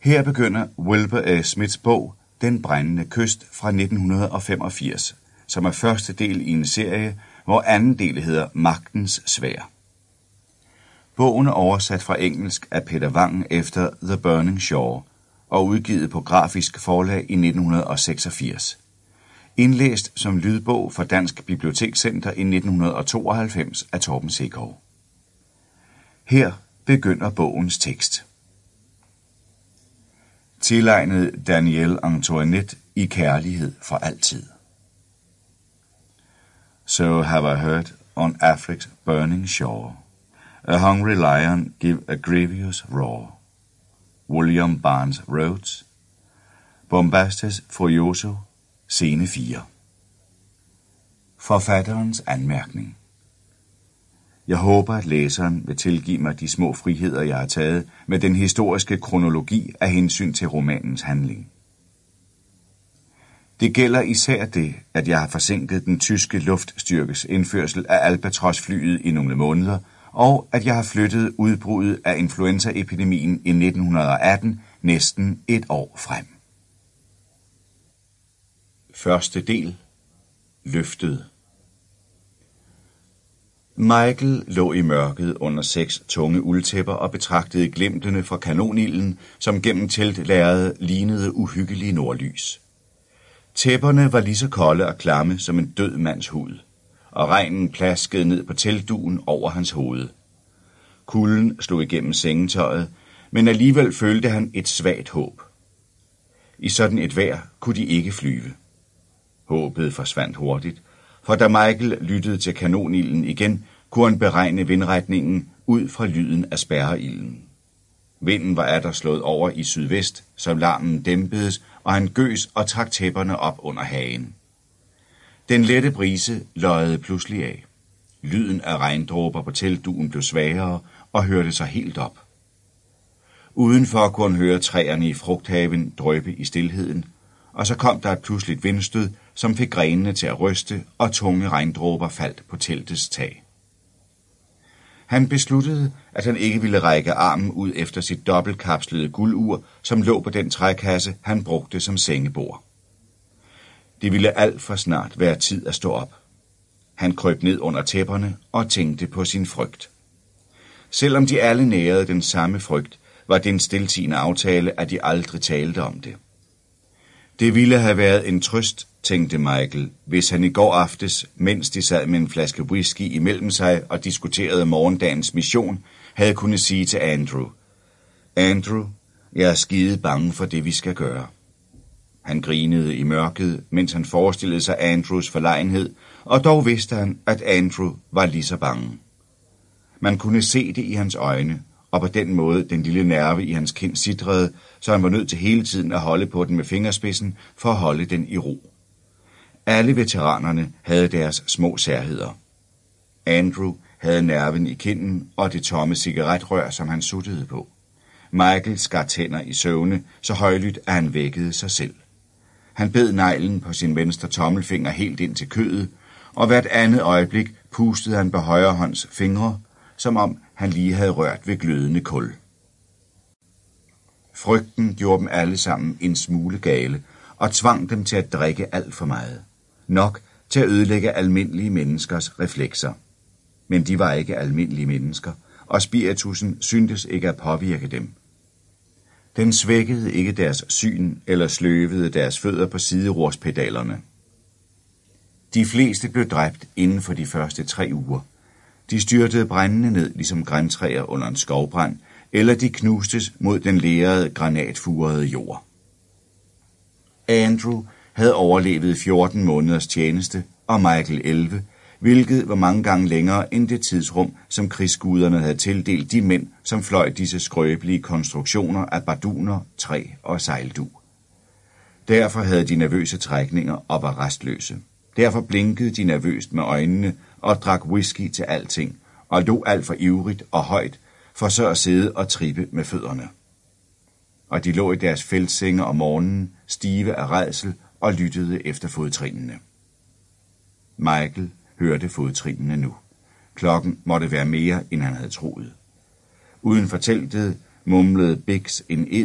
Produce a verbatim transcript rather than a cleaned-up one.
Her begynder Wilbur A. Smiths bog Den brændende kyst fra nitten femogfirs, som er første del i en serie, hvor anden del hedder Magtens sværd. Bogen er oversat fra engelsk af Peter Wang efter The Burning Shore og udgivet på Grafisk Forlag i nitten seksogfirs. Indlæst som lydbog fra Dansk Bibliotekscenter i nitten tooghalvfems af Torben Sekov. Her begynder bogens tekst. Tilegnet Danielle Antoinette i kærlighed for altid. So have I heard on Afric's burning shore, a hungry lion give a grievous roar. William Barnes Rhodes, Bombastes Furioso, scene fire. Forfatterens anmærkning. Jeg håber, at læseren vil tilgive mig de små friheder, jeg har taget med den historiske kronologi af hensyn til romanens handling. Det gælder især det, at jeg har forsinket den tyske luftstyrkes indførsel af Albatros-flyet i nogle måneder, og at jeg har flyttet udbruddet af influenzaepidemien i nitten atten næsten et år frem. Første del. Løftet. Michael lå i mørket under seks tunge uldtæpper og betragtede glimtene fra kanonilden, som gennem teltlærredet lignede uhyggelige nordlys. Tæpperne var lige så kolde og klamme som en død mands hud, og regnen plaskede ned på teltdugen over hans hoved. Kulden slog igennem sengetøjet, men alligevel følte han et svagt håb. I sådan et vejr kunne de ikke flyve. Håbet forsvandt hurtigt, for da Michael lyttede til kanonilden igen, kunne han beregne vindretningen ud fra lyden af spærreilden. Vinden var atter slået over i sydvest, så larmen dæmpedes, og han gøs og trak tæpperne op under hagen. Den lette brise løjede pludselig af. Lyden af regndråber på teltdugen blev svagere og hørte sig helt op. Udenfor kunne han høre træerne i frugthaven drøbe i stilheden, og så kom der et pludseligt vindstød, som fik grenene til at ryste, og tunge regndråber faldt på teltets tag. Han besluttede, at han ikke ville række armen ud efter sit dobbeltkapslede guldur, som lå på den trækasse, han brugte som sengebord. Det ville alt for snart være tid at stå op. Han krøb ned under tæpperne og tænkte på sin frygt. Selvom de alle nærede den samme frygt, var det en stiltiende aftale, at de aldrig talte om det. Det ville have været en trøst, tænkte Michael, hvis han i går aftes, mens de sad med en flaske whisky imellem sig og diskuterede morgendagens mission, havde kunnet sige til Andrew: Andrew, jeg er skide bange for det, vi skal gøre. Han grinede i mørket, mens han forestillede sig Andrews forlegenhed, og dog vidste han, at Andrew var lige så bange. Man kunne se det i hans øjne, og på den måde den lille nerve i hans kind sitrede, så han var nødt til hele tiden at holde på den med fingerspidsen for at holde den i ro. Alle veteranerne havde deres små særheder. Andrew havde nerven i kinden og det tomme cigaretrør, som han suttede på. Michael skar tænder i søvne, så højlydt, at han vækkede sig selv. Han bed neglen på sin venstre tommelfinger helt ind til kødet, og hvert andet øjeblik pustede han på højre hånds fingre, som om han lige havde rørt ved glødende kul. Frygten gjorde dem alle sammen en smule gale og tvang dem til at drikke alt for meget. Nok til at ødelægge almindelige menneskers reflekser. Men de var ikke almindelige mennesker, og spiritusen syntes ikke at påvirke dem. Den svækkede ikke deres syn eller sløvede deres fødder på siderorspedalerne. De fleste blev dræbt inden for de første tre uger. De styrtede brændende ned ligesom grantræer under en skovbrand, eller de knustes mod den lerede, granatfurede jord. Andrew havde overlevet fjorten måneders tjeneste, og Michael elleve, hvilket var mange gange længere end det tidsrum, som krigsguderne havde tildelt de mænd, som fløj disse skrøbelige konstruktioner af barduner, træ og sejldug. Derfor havde de nervøse trækninger og var restløse. Derfor blinkede de nervøst med øjnene og drak whisky til alting, og lå alt for ivrigt og højt, for så at sidde og trippe med fødderne. Og de lå i deres feltsenge om morgenen, stive af rædsel, og lyttede efter fodtrinene. Michael hørte fodtrinene nu. Klokken måtte være mere, end han havde troet. Uden for teltet mumlede Biggs en ed,